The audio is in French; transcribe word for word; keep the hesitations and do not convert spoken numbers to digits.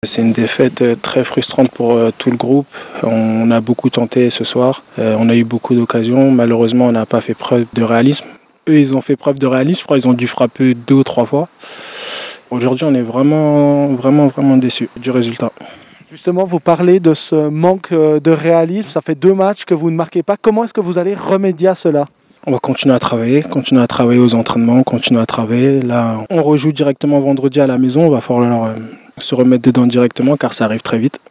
C'est une défaite très frustrante pour tout le groupe. On a beaucoup tenté ce soir. On a eu beaucoup d'occasions. Malheureusement, on n'a pas fait preuve de réalisme. Eux, ils ont fait preuve de réalisme. Je crois qu'ils ont dû frapper deux ou trois fois. Aujourd'hui, on est vraiment, vraiment, vraiment déçus du résultat. Justement, vous parlez de ce manque de réalisme. Ça fait deux matchs que vous ne marquez pas. Comment est-ce que vous allez remédier à cela ? On va continuer à travailler, continuer à travailler aux entraînements, continuer à travailler. Là, on rejoue directement vendredi à la maison. Il va falloir leur, euh, se remettre dedans directement car ça arrive très vite.